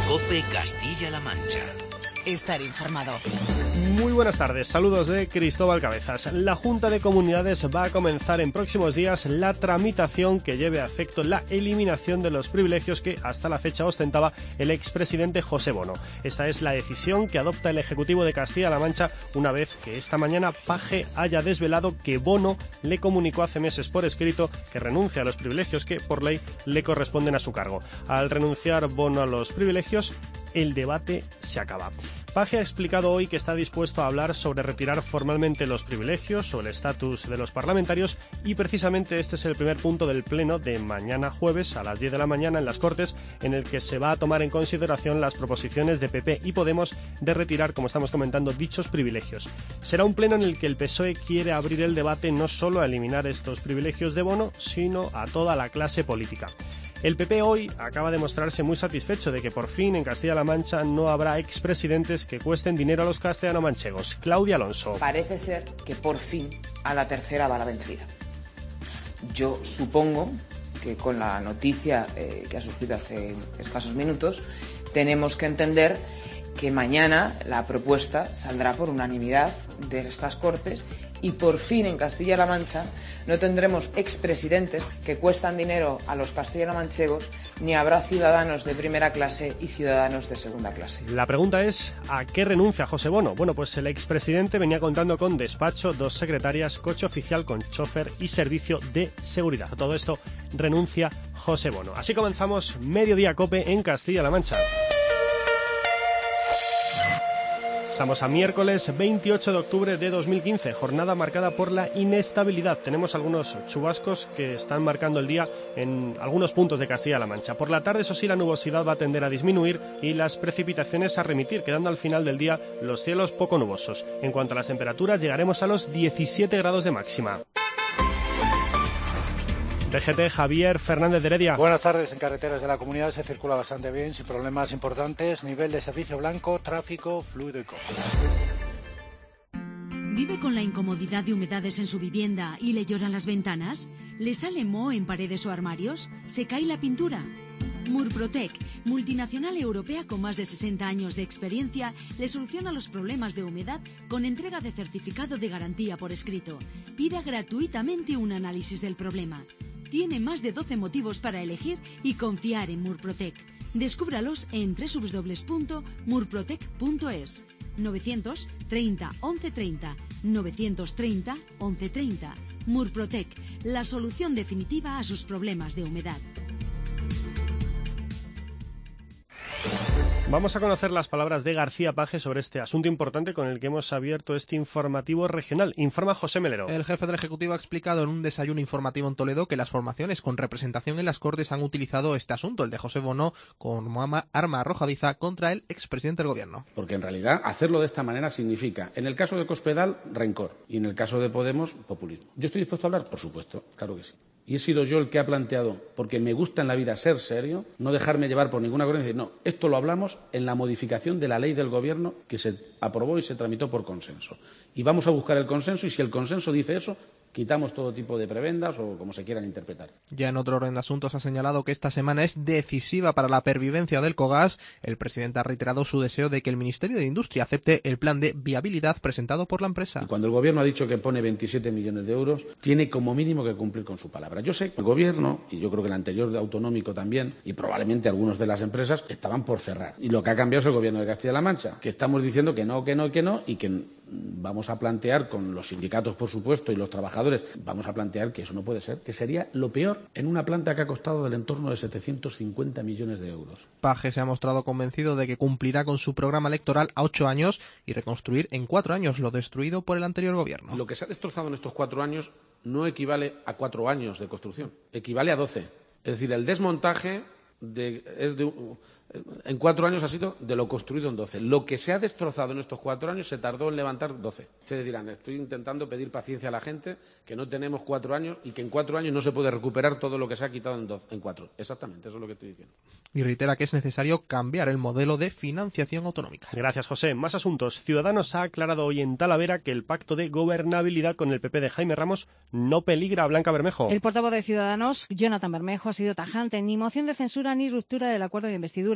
COPE Castilla-La Mancha. Estar informado. Muy buenas tardes, saludos de Cristóbal Cabezas. La Junta de Comunidades va a comenzar en próximos días la tramitación que lleve a efecto la eliminación de los privilegios que hasta la fecha ostentaba el expresidente José Bono. Esta es la decisión que adopta el Ejecutivo de Castilla-La Mancha una vez que esta mañana Paje haya desvelado que Bono le comunicó hace meses por escrito que renuncia a los privilegios que por ley le corresponden a su cargo. Al renunciar Bono a los privilegios, el debate se acaba. Paje ha explicado hoy que está dispuesto a hablar sobre retirar formalmente los privilegios o el estatus de los parlamentarios y precisamente este es el primer punto del pleno de mañana jueves a las 10 de la mañana en las Cortes, en el que se va a tomar en consideración las proposiciones de PP y Podemos de retirar, como estamos comentando, dichos privilegios. Será un pleno en el que el PSOE quiere abrir el debate no solo a eliminar estos privilegios de Bono, sino a toda la clase política. El PP hoy acaba de mostrarse muy satisfecho de que por fin en Castilla-La Mancha no habrá expresidentes que cuesten dinero a los castellano-manchegos. Claudia Alonso. Parece ser que por fin a la tercera va la vencida. Yo supongo que con la noticia que ha surgido hace escasos minutos tenemos que entender que mañana la propuesta saldrá por unanimidad de estas Cortes y por fin en Castilla-La Mancha no tendremos expresidentes que cuestan dinero a los castellano-manchegos ni habrá ciudadanos de primera clase y ciudadanos de segunda clase. La pregunta es, ¿a qué renuncia José Bono? Bueno, pues el expresidente venía contando con despacho, 2 secretarias, coche oficial con chofer y servicio de seguridad. A todo esto renuncia José Bono. Así comenzamos Mediodía Cope en Castilla-La Mancha. Estamos a miércoles 28 de octubre de 2015, jornada marcada por la inestabilidad. Tenemos algunos chubascos que están marcando el día en algunos puntos de Castilla-La Mancha. Por la tarde, eso sí, la nubosidad va a tender a disminuir y las precipitaciones a remitir, quedando al final del día los cielos poco nubosos. En cuanto a las temperaturas, llegaremos a los 17 grados de máxima. DGT, Javier Fernández de Heredia. Buenas tardes. En carreteras de la comunidad se circula bastante bien, sin problemas importantes. Nivel de servicio blanco, tráfico, fluido y cómodo. ¿Vive con la incomodidad de humedades en su vivienda y le lloran las ventanas? ¿Le sale moho en paredes o armarios? ¿Se cae la pintura? Murprotec, multinacional europea con más de 60 años de experiencia, le soluciona los problemas de humedad con entrega de certificado de garantía por escrito. Pida gratuitamente un análisis del problema. Tiene más de 12 motivos para elegir y confiar en Murprotec. Descúbralos en www.murprotec.es. 930 1130 930 1130. Murprotec, la solución definitiva a sus problemas de humedad. Vamos a conocer las palabras de García Paje sobre este asunto importante con el que hemos abierto este informativo regional. Informa José Melero. El jefe del Ejecutivo ha explicado en un desayuno informativo en Toledo que las formaciones con representación en las Cortes han utilizado este asunto, el de José Bono, como arma arrojadiza contra el expresidente del Gobierno. Porque en realidad hacerlo de esta manera significa, en el caso de Cospedal, rencor y en el caso de Podemos, populismo. ¿Yo estoy dispuesto a hablar? Por supuesto, claro que sí. Y he sido yo el que ha planteado, porque me gusta en la vida ser serio, no dejarme llevar por ninguna corriente y decir, no, esto lo hablamos en la modificación de la ley del Gobierno que se aprobó y se tramitó por consenso. Y vamos a buscar el consenso y si el consenso dice eso, quitamos todo tipo de prebendas o como se quieran interpretar. Ya en otro orden de asuntos ha señalado que esta semana es decisiva para la pervivencia del Cogas. El presidente ha reiterado su deseo de que el Ministerio de Industria acepte el plan de viabilidad presentado por la empresa. Y cuando el Gobierno ha dicho que pone 27 millones de euros, tiene como mínimo que cumplir con su palabra. Yo sé que el Gobierno, y yo creo que el anterior autonómico también, y probablemente algunos de las empresas, estaban por cerrar. Y lo que ha cambiado es el Gobierno de Castilla-La Mancha, que estamos diciendo que no, y que vamos a plantear con los sindicatos, por supuesto, y los trabajadores, vamos a plantear que eso no puede ser, que sería lo peor en una planta que ha costado del entorno de 750 millones de euros. Paje se ha mostrado convencido de que cumplirá con su programa electoral a 8 años y reconstruir en 4 años lo destruido por el anterior Gobierno. Lo que se ha destrozado en estos 4 años no equivale a 4 años de construcción, equivale a 12. Es decir, el desmontaje en 4 años ha sido de lo construido en 12. Lo que se ha destrozado en estos 4 años se tardó en levantar 12. Ustedes dirán, estoy intentando pedir paciencia a la gente, que no tenemos 4 años y que en 4 años no se puede recuperar todo lo que se ha quitado en 4. Exactamente, eso es lo que estoy diciendo. Y reitera que es necesario cambiar el modelo de financiación autonómica. Gracias, José. Más asuntos. Ciudadanos ha aclarado hoy en Talavera que el pacto de gobernabilidad con el PP de Jaime Ramos no peligra a Blanca Bermejo. El portavoz de Ciudadanos, Jonathan Bermejo, ha sido tajante. Ni moción de censura ni ruptura del acuerdo de investidura.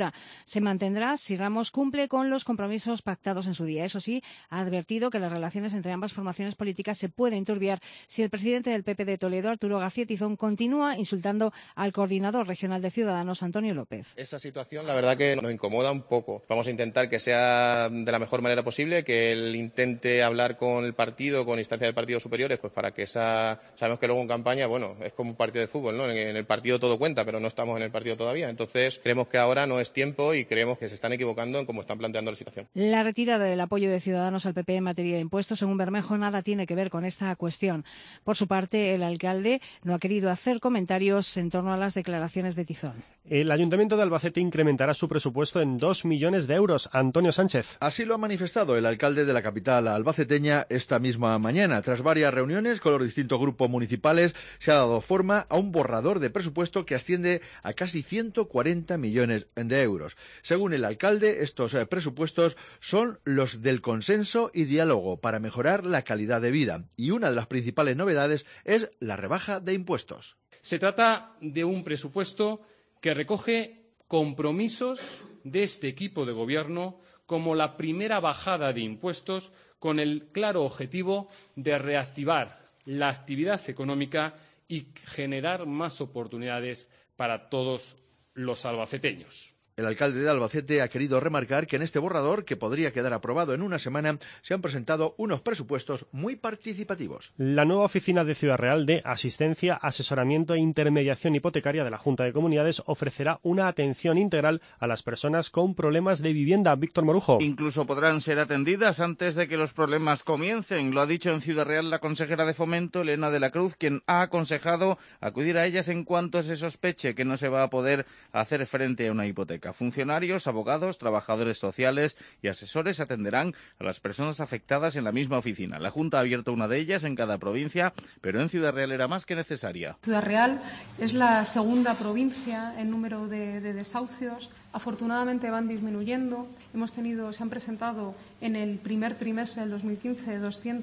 legislatura. Se mantendrá si Ramos cumple con los compromisos pactados en su día. Eso sí, ha advertido que las relaciones entre ambas formaciones políticas se pueden enturbiar si el presidente del PP de Toledo, Arturo García Tizón, continúa insultando al coordinador regional de Ciudadanos, Antonio López. Esa situación, la verdad que nos incomoda un poco. Vamos a intentar que sea de la mejor manera posible, que él intente hablar con el partido, con instancias de partidos superiores, pues para que sabemos que luego en campaña, bueno, es como un partido de fútbol, ¿no? En el partido todo cuenta, pero no estamos en el partido todavía. Entonces, creemos que ahora no es tiempo y creemos que se están equivocando en cómo están planteando la situación. La retirada del apoyo de Ciudadanos al PP en materia de impuestos, según Bermejo, nada tiene que ver con esta cuestión. Por su parte, el alcalde no ha querido hacer comentarios en torno a las declaraciones de Tizón. El Ayuntamiento de Albacete incrementará su presupuesto en 2 millones de euros. Antonio Sánchez. Así lo ha manifestado el alcalde de la capital albaceteña esta misma mañana. Tras varias reuniones con los distintos grupos municipales, se ha dado forma a un borrador de presupuesto que asciende a casi 140 millones de euros. Según el alcalde, estos presupuestos son los del consenso y diálogo para mejorar la calidad de vida. Y una de las principales novedades es la rebaja de impuestos. Se trata de un presupuesto que recoge compromisos de este equipo de gobierno como la primera bajada de impuestos con el claro objetivo de reactivar la actividad económica y generar más oportunidades para todos los albaceteños. El alcalde de Albacete ha querido remarcar que en este borrador, que podría quedar aprobado en una semana, se han presentado unos presupuestos muy participativos. La nueva oficina de Ciudad Real de Asistencia, Asesoramiento e Intermediación Hipotecaria de la Junta de Comunidades ofrecerá una atención integral a las personas con problemas de vivienda. Víctor Morujo. Incluso podrán ser atendidas antes de que los problemas comiencen. Lo ha dicho en Ciudad Real la consejera de Fomento, Elena de la Cruz, quien ha aconsejado acudir a ellas en cuanto se sospeche que no se va a poder hacer frente a una hipoteca. Funcionarios, abogados, trabajadores sociales y asesores atenderán a las personas afectadas en la misma oficina. La Junta ha abierto una de ellas en cada provincia, pero en Ciudad Real era más que necesaria. Ciudad Real es la segunda provincia en número de desahucios. Afortunadamente van disminuyendo. Se han presentado en el primer trimestre del 2015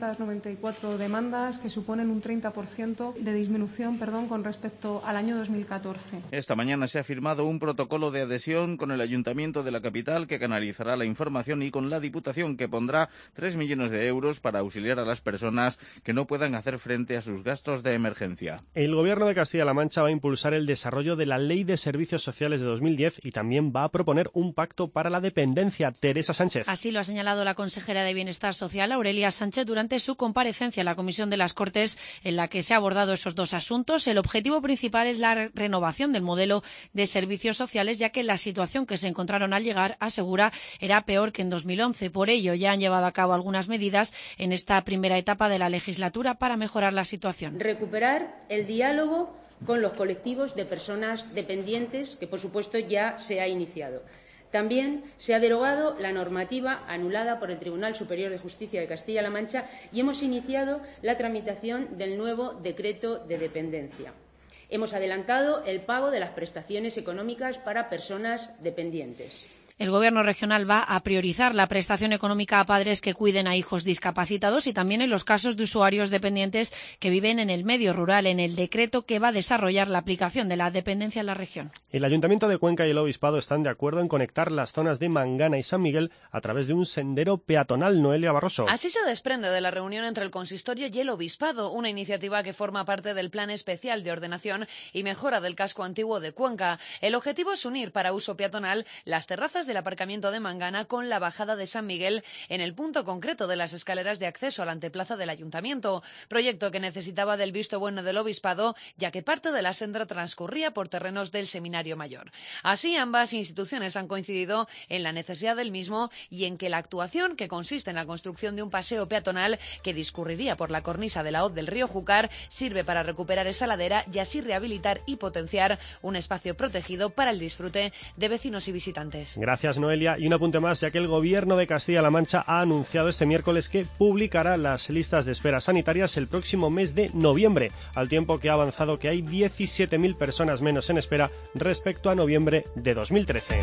294 demandas que suponen un 30% de disminución, con respecto al año 2014. Esta mañana se ha firmado un protocolo de adhesión con el Ayuntamiento de la capital que canalizará la información y con la Diputación que pondrá 3 millones de euros para auxiliar a las personas que no puedan hacer frente a sus gastos de emergencia. El Gobierno de Castilla-La Mancha va a impulsar el desarrollo de la Ley de Servicios Sociales de 2010 y también va a proponer un pacto para la dependencia. Teresa Sánchez. Así lo ha señalado la consejera de Bienestar Social, Aurelia Sánchez, durante su comparecencia en la Comisión de las Cortes, en la que se ha abordado esos dos asuntos. El objetivo principal es la renovación del modelo de servicios sociales, ya que la situación que se encontraron al llegar, asegura, era peor que en 2011. Por ello, ya han llevado a cabo algunas medidas en esta primera etapa de la legislatura para mejorar la situación. Recuperar el diálogo con los colectivos de personas dependientes, que por supuesto ya se ha iniciado. También se ha derogado la normativa anulada por el Tribunal Superior de Justicia de Castilla-La Mancha y hemos iniciado la tramitación del nuevo decreto de dependencia. Hemos adelantado el pago de las prestaciones económicas para personas dependientes. El Gobierno regional va a priorizar la prestación económica a padres que cuiden a hijos discapacitados y también en los casos de usuarios dependientes que viven en el medio rural, en el decreto que va a desarrollar la aplicación de la dependencia en la región. El Ayuntamiento de Cuenca y el Obispado están de acuerdo en conectar las zonas de Mangana y San Miguel a través de un sendero peatonal. Noelia Barroso. Así se desprende de la reunión entre el Consistorio y el Obispado, una iniciativa que forma parte del Plan Especial de Ordenación y Mejora del Casco Antiguo de Cuenca. El objetivo es unir para uso peatonal las terrazas del aparcamiento de Mangana con la bajada de San Miguel en el punto concreto de las escaleras de acceso a la anteplaza del Ayuntamiento, proyecto que necesitaba del visto bueno del Obispado, ya que parte de la senda transcurría por terrenos del Seminario Mayor. Así, ambas instituciones han coincidido en la necesidad del mismo y en que la actuación, que consiste en la construcción de un paseo peatonal que discurriría por la cornisa de la hoz del río Júcar, sirve para recuperar esa ladera y así rehabilitar y potenciar un espacio protegido para el disfrute de vecinos y visitantes. Gracias, Noelia. Y un apunte más, ya que el Gobierno de Castilla-La Mancha ha anunciado este miércoles que publicará las listas de espera sanitarias el próximo mes de noviembre, al tiempo que ha avanzado que hay 17.000 personas menos en espera respecto a noviembre de 2013.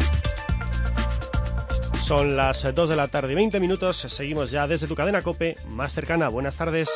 Son las 2 de la tarde y 20 minutos. Seguimos ya desde tu cadena COPE más cercana. Buenas tardes.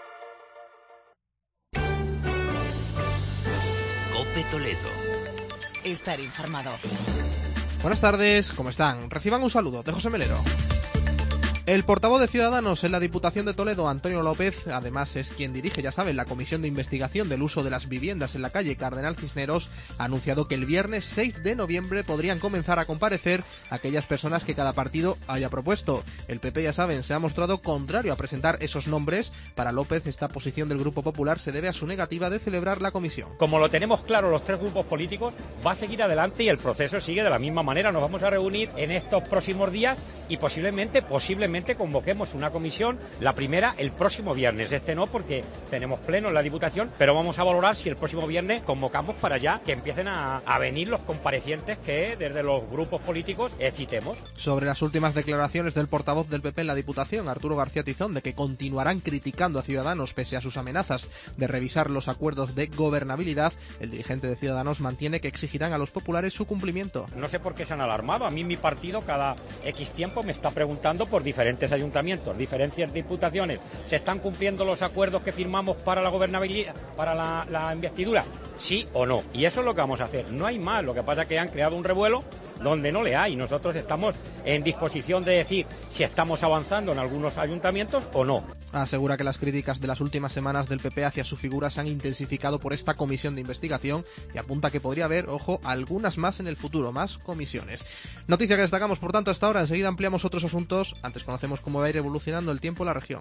COPE Toledo. Estar informado. Buenas tardes, ¿cómo están? Reciban un saludo de José Melero. El portavoz de Ciudadanos en la Diputación de Toledo, Antonio López, además es quien dirige, ya saben, la Comisión de Investigación del Uso de las Viviendas en la calle Cardenal Cisneros, ha anunciado que el viernes 6 de noviembre podrían comenzar a comparecer aquellas personas que cada partido haya propuesto. El PP, ya saben, se ha mostrado contrario a presentar esos nombres. Para López, esta posición del Grupo Popular se debe a su negativa de celebrar la comisión. Como lo tenemos claro los tres grupos políticos, va a seguir adelante y el proceso sigue de la misma manera. Nos vamos a reunir en estos próximos días y posiblemente convoquemos una comisión, la primera el próximo viernes. No, porque tenemos pleno en la Diputación, pero vamos a valorar si el próximo viernes convocamos para ya que empiecen a venir los comparecientes que desde los grupos políticos citemos. Sobre las últimas declaraciones del portavoz del PP en la Diputación, Arturo García Tizón, de que continuarán criticando a Ciudadanos pese a sus amenazas de revisar los acuerdos de gobernabilidad, el dirigente de Ciudadanos mantiene que exigirán a los populares su cumplimiento. No sé por qué se han alarmado. A mí mi partido cada X tiempo me está preguntando por diferentes ayuntamientos, diferentes diputaciones. ¿Se están cumpliendo los acuerdos que firmamos para la gobernabilidad, para la investidura? ¿Sí o no? Y eso es lo que vamos a hacer. No hay más. Lo que pasa es que han creado un revuelo donde no le hay. Nosotros estamos en disposición de decir si estamos avanzando en algunos ayuntamientos o no. Asegura que las críticas de las últimas semanas del PP hacia su figura se han intensificado por esta comisión de investigación y apunta que podría haber, ojo, algunas más en el futuro, más comisiones. Noticia que destacamos, por tanto, hasta ahora. Enseguida ampliamos otros asuntos. Antes conocemos cómo va a ir evolucionando el tiempo en la región.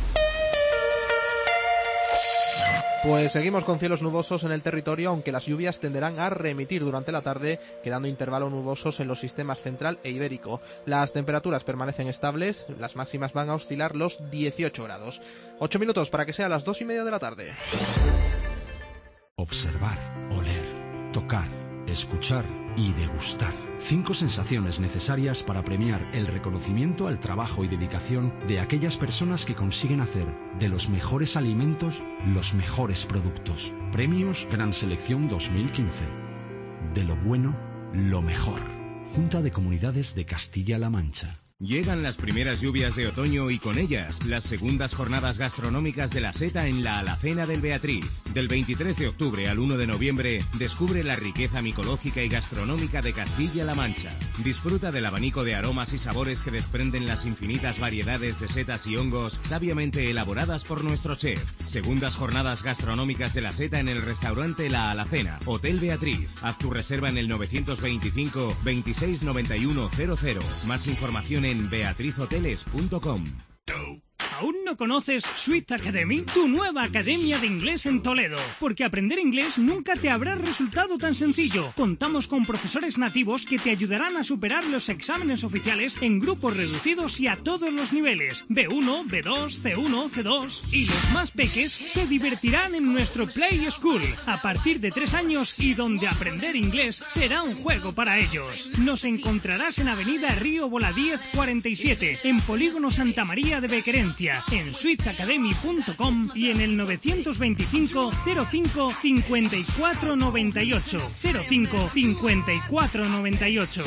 Pues seguimos con cielos nubosos en el territorio, aunque las lluvias tenderán a remitir durante la tarde, quedando intervalos nubosos en los sistemas central e ibérico. Las temperaturas permanecen estables, las máximas van a oscilar los 18 grados. 8 minutos para que sea las 2:30 de la tarde. Observar, oler, tocar, escuchar y degustar. 5 sensaciones necesarias para premiar el reconocimiento al trabajo y dedicación de aquellas personas que consiguen hacer de los mejores alimentos los mejores productos. Premios Gran Selección 2015. De lo bueno, lo mejor. Junta de Comunidades de Castilla-La Mancha. Llegan las primeras lluvias de otoño y con ellas las segundas jornadas gastronómicas de la Seta en la Alacena del Beatriz. Del 23 de octubre al 1 de noviembre descubre la riqueza micológica y gastronómica de Castilla-La Mancha. Disfruta del abanico de aromas y sabores que desprenden las infinitas variedades de setas y hongos sabiamente elaboradas por nuestro chef. Segundas jornadas gastronómicas de la Seta en el restaurante La Alacena, Hotel Beatriz. Haz tu reserva en el 925 26 91 00. Más información en beatrizhoteles.com. ¿Aún no conoces Sweet Academy? Tu nueva academia de inglés en Toledo. Porque aprender inglés nunca te habrá resultado tan sencillo. Contamos con profesores nativos que te ayudarán a superar los exámenes oficiales en grupos reducidos y a todos los niveles. B1, B2, C1, C2. Y los más peques se divertirán en nuestro Play School. A partir de 3 años y donde aprender inglés será un juego para ellos. Nos encontrarás en Avenida Río Voladíez 47, en Polígono Santa María de Bequerencia, en sweetacademy.com y en el 925 05 54 98 05 54 98.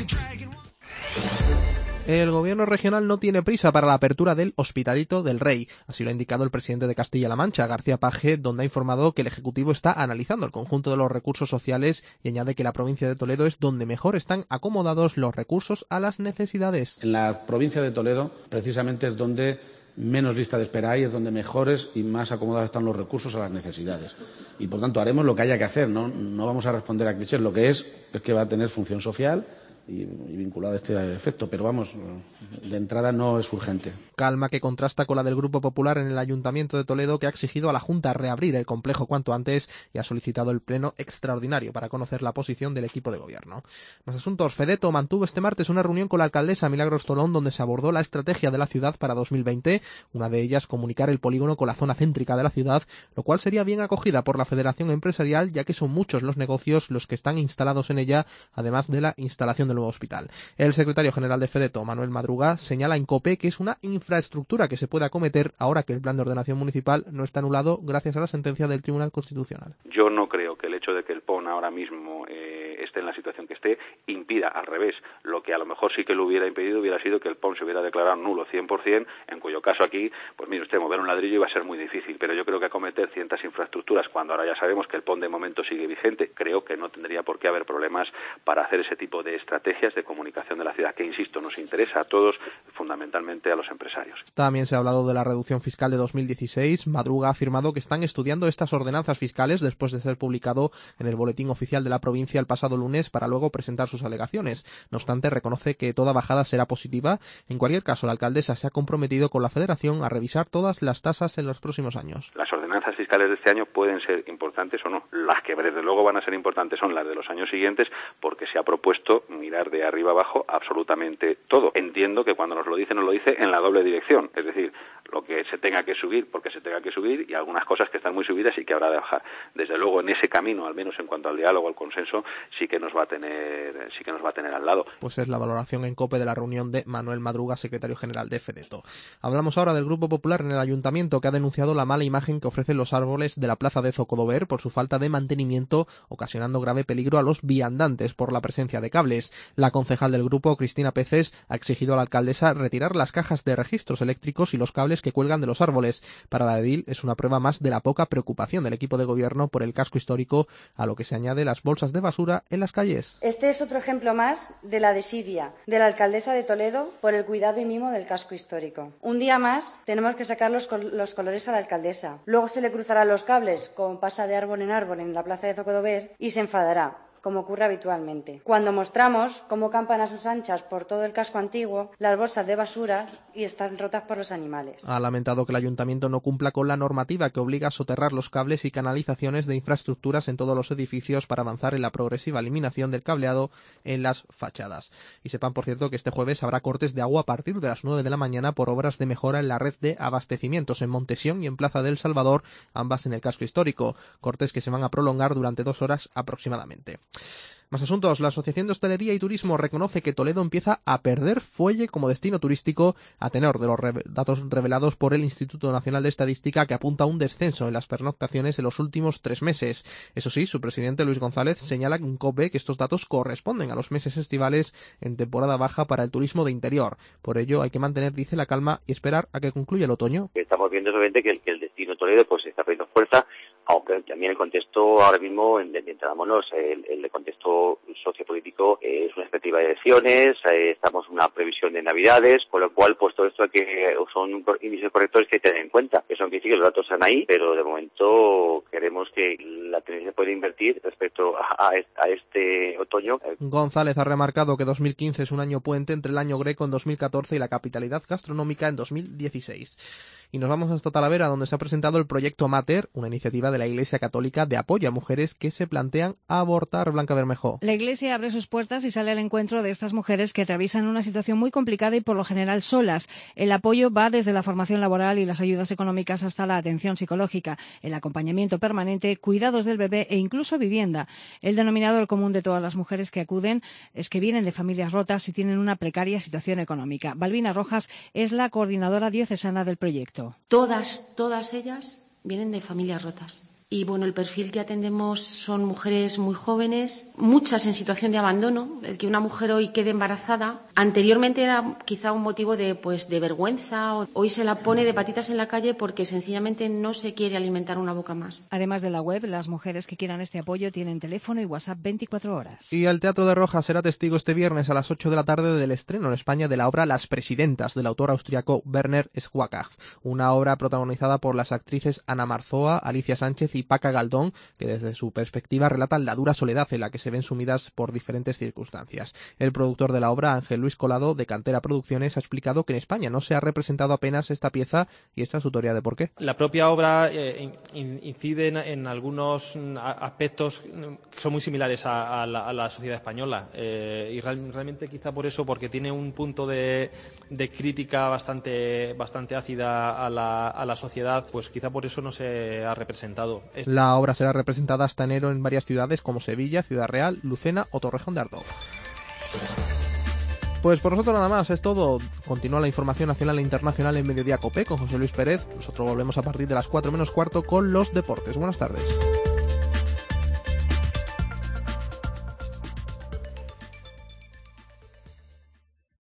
El gobierno regional no tiene prisa para la apertura del Hospitalito del Rey. Así lo ha indicado el presidente de Castilla-La Mancha, García Page, donde ha informado que el Ejecutivo está analizando el conjunto de los recursos sociales y añade que la provincia de Toledo es donde mejor están acomodados los recursos a las necesidades. En la provincia de Toledo, precisamente, es donde menos lista de espera hay, es donde mejores y más acomodados están los recursos a las necesidades. Y, por tanto, haremos lo que haya que hacer, no vamos a responder a clichés. Lo que es que va a tener función social y vinculado a este efecto, pero vamos, de entrada no es urgente. Calma que contrasta con la del Grupo Popular en el Ayuntamiento de Toledo, que ha exigido a la Junta reabrir el complejo cuanto antes y ha solicitado el pleno extraordinario para conocer la posición del equipo de gobierno. Más asuntos. Fedeto mantuvo este martes una reunión con la alcaldesa Milagros Tolón, donde se abordó la estrategia de la ciudad para 2020, una de ellas comunicar el polígono con la zona céntrica de la ciudad, lo cual sería bien acogida por la Federación Empresarial, ya que son muchos los negocios los que están instalados en ella, además de la instalación del nuevo hospital. El secretario general de Fedeto, Manuel Madruga, señala en COPE que es una infraestructura que se puede acometer ahora que el plan de ordenación municipal no está anulado gracias a la sentencia del Tribunal Constitucional. Yo no creo que el hecho de que el PON ahora mismo esté en la situación que esté impida, al revés, lo que a lo mejor sí que lo hubiera impedido hubiera sido que el PON se hubiera declarado nulo 100%, en cuyo caso aquí, pues mire usted, mover un ladrillo iba a ser muy difícil, pero yo creo que acometer ciertas infraestructuras, cuando ahora ya sabemos que el PON de momento sigue vigente, creo que no tendría por qué haber problemas para hacer ese tipo de estrategias de comunicación de la ciudad, que insisto, nos interesa a todos, fundamentalmente a los empresarios. También se ha hablado de la reducción fiscal de 2016. Madruga ha afirmado que están estudiando estas ordenanzas fiscales después de ser publicado en el Boletín Oficial de la provincia el pasado lunes para luego presentar sus alegaciones. No obstante, reconoce que toda bajada será positiva. En cualquier caso, la alcaldesa se ha comprometido con la Federación a revisar todas las tasas en los próximos años. Las ordenanzas fiscales de este año pueden ser importantes o no. Las que desde luego van a ser importantes son las de los años siguientes, porque se ha propuesto mirar de arriba abajo absolutamente todo. Entiendo que cuando nos lo dice en la doble dirección, es decir, lo que se tenga que subir porque se tenga que subir y algunas cosas que están muy subidas y que habrá de bajar. Desde luego en ese camino, al menos en cuanto al diálogo, al consenso, sí que nos va a tener al lado. Pues es la valoración en COPE de la reunión de Manuel Madruga, secretario general de FEDETO. Hablamos ahora del Grupo Popular en el Ayuntamiento, que ha denunciado la mala imagen que ofrecen los árboles de la plaza de Zocodover por su falta de mantenimiento, ocasionando grave peligro a los viandantes por la presencia de cables. La concejal del grupo, Cristina Peces, ha exigido a la alcaldesa retirar las cajas de registros eléctricos y los cables que cuelgan de los árboles. Para la edil es una prueba más de la poca preocupación del equipo de gobierno por el casco histórico, a lo que se añade las bolsas de basura en las calles. Este es otro ejemplo más de la desidia de la alcaldesa de Toledo por el cuidado y mimo del casco histórico. Un día más tenemos que sacar los colores a la alcaldesa. Luego se le cruzarán los cables, como pasa de árbol en la plaza de Zocodover, y se enfadará, como ocurre habitualmente. Cuando mostramos cómo campan a sus anchas por todo el casco antiguo las bolsas de basura y están rotas por los animales. Ha lamentado que el ayuntamiento no cumpla con la normativa que obliga a soterrar los cables y canalizaciones de infraestructuras en todos los edificios para avanzar en la progresiva eliminación del cableado en las fachadas. Y sepan, por cierto, que este jueves habrá cortes de agua a partir de las 9 de la mañana por obras de mejora en la red de abastecimientos en Montesión y en Plaza del Salvador, ambas en el casco histórico. Cortes que se van a prolongar durante 2 horas aproximadamente. Más asuntos. La Asociación de Hostelería y Turismo reconoce que Toledo empieza a perder fuelle como destino turístico a tenor de los datos revelados por el Instituto Nacional de Estadística, que apunta a un descenso en las pernoctaciones en los últimos 3 meses. Eso sí, su presidente Luis González señala en COPE que estos datos corresponden a los meses estivales en temporada baja para el turismo de interior. Por ello hay que mantener, dice, la calma y esperar a que concluya el otoño. Estamos viendo obviamente que el destino Toledo pues está perdiendo fuerza, aunque también el contexto ahora mismo, entendámonos, el contexto sociopolítico es una expectativa de elecciones, estamos en una previsión de Navidades, con lo cual pues todo esto son índices correctores que hay que tener en cuenta. Eso quiere decir que los datos están ahí, pero de momento queremos que la tendencia puede invertir respecto a este otoño. González ha remarcado que 2015 es un año puente entre el año Greco en 2014 y la capitalidad gastronómica en 2016. Y nos vamos hasta Talavera, donde se ha presentado el proyecto Mater, una iniciativa de la Iglesia Católica de apoyo a mujeres que se plantean abortar. Blanca Bermejo. La Iglesia abre sus puertas y sale al encuentro de estas mujeres que atraviesan una situación muy complicada y por lo general solas. El apoyo va desde la formación laboral y las ayudas económicas hasta la atención psicológica, el acompañamiento permanente, cuidados del bebé e incluso vivienda. El denominador común de todas las mujeres que acuden es que vienen de familias rotas y tienen una precaria situación económica. Balbina Rojas es la coordinadora diocesana del proyecto. Todas ellas vienen de familias rotas. Y bueno, el perfil que atendemos son mujeres muy jóvenes, muchas en situación de abandono. El que una mujer hoy quede embarazada, anteriormente era quizá un motivo de vergüenza. Hoy se la pone de patitas en la calle porque sencillamente no se quiere alimentar una boca más. Además de la web, las mujeres que quieran este apoyo tienen teléfono y WhatsApp 24 horas. Y el Teatro de Rojas será testigo este viernes a las 8 de la tarde del estreno en España de la obra Las Presidentas, del autor austriaco Werner Schwacach. Una obra protagonizada por las actrices Ana Marzoa, Alicia Sánchez y Paca Galdón, que desde su perspectiva relatan la dura soledad en la que se ven sumidas por diferentes circunstancias. El productor de la obra, Ángel Luis Colado, de Cantera Producciones, ha explicado que en España no se ha representado apenas esta pieza y esta es su teoría de por qué. La propia obra incide en algunos aspectos que son muy similares a la sociedad española y realmente quizá por eso, porque tiene un punto de crítica bastante ácida a la sociedad, pues quizá por eso no se ha representado. La obra será representada hasta enero en varias ciudades como Sevilla, Ciudad Real, Lucena o Torrejón de Ardoz. Pues por nosotros nada más, es todo. Continúa la información nacional e internacional en Mediodía COPE con José Luis Pérez. Nosotros volvemos a partir de las 4 menos cuarto con los deportes. Buenas tardes.